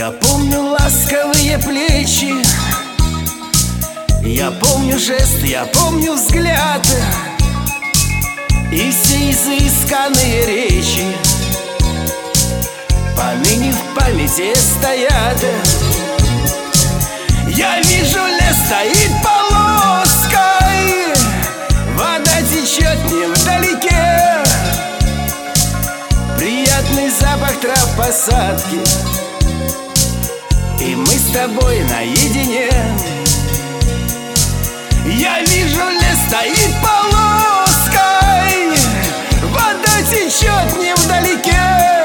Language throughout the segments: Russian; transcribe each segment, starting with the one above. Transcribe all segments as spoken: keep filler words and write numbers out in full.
Я помню ласковые плечи, я помню жест, я помню взгляд и все изысканные речи поныне в памяти стоят. Я вижу, лес стоит полоской, вода течет невдалеке, приятный запах трав посадки, и мы с тобой наедине. Я вижу, лес стоит полоской, вода течет невдалеке,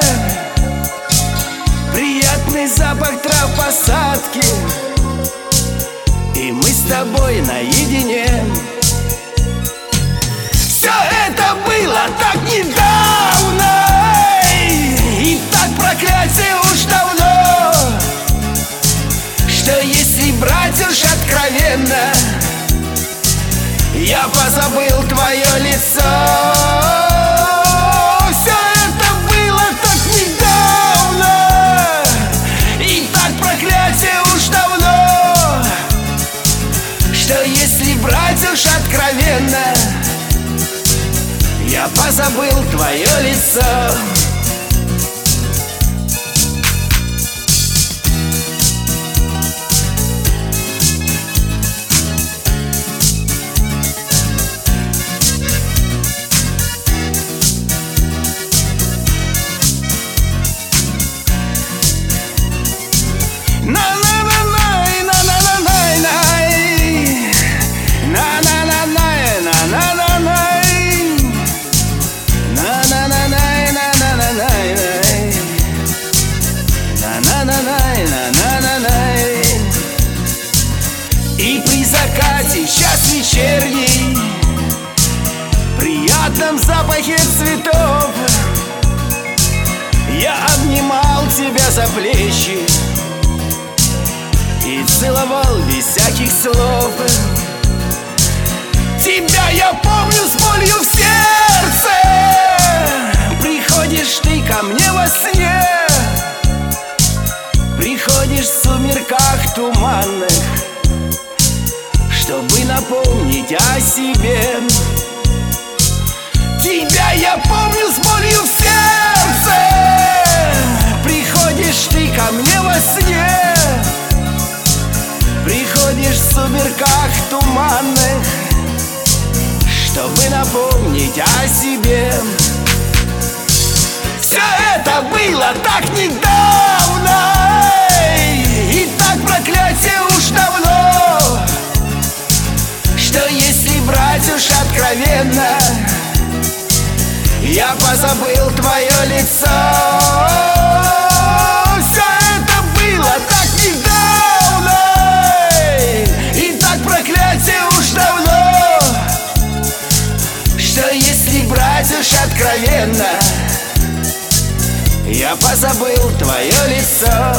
приятный запах трав посадки, и мы с тобой наедине. Все это было так недавно, и так проклятие уж давно, что если брать уж откровенно, я позабыл твое лицо. Все это было так недавно, и так проклятие уж давно, что если брать уж откровенно, я позабыл твое лицо. И при закате, час вечерний, приятном запахе цветов, я обнимал тебя за плечи и целовал без всяких слов. Тебя я помню с болью в сердце, приходишь ты ко мне во сне, приходишь в сумерках туманных, чтобы напомнить о себе. Тебя я помню с болью в сердце, приходишь ты ко мне во сне, приходишь в сумерках туманных, чтобы напомнить о себе. Все это было так недавно, и так проклятие уж давно, что если брать уж откровенно, я позабыл твое лицо. Все это было так недавно, и так проклятие уж давно, что если брать уж откровенно, я позабыл твое лицо.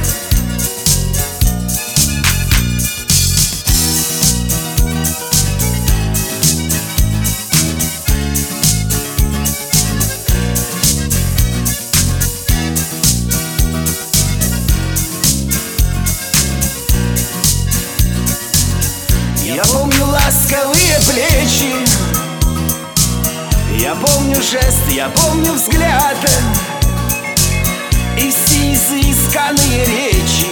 Я помню ласковые плечи, я помню жест, я помню взгляд и все изысканные речи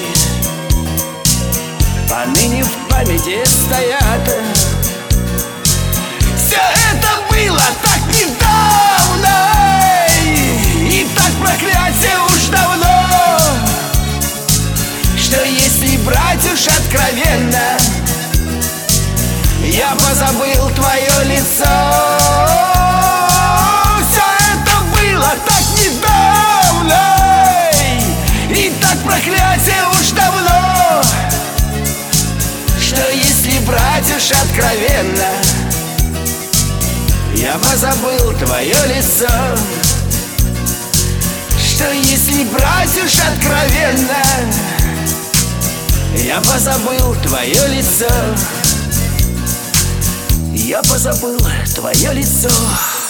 поныне в памяти стоят. Все это было так недавно, и так проклятие уж давно, что если брать уж откровенно, я позабыл твое лицо. Все это было так недавно, и так проклятие уж давно, что если брать уж откровенно, я позабыл твое лицо. Что если брать уж откровенно, я позабыл твое лицо. Я позабыл твое лицо.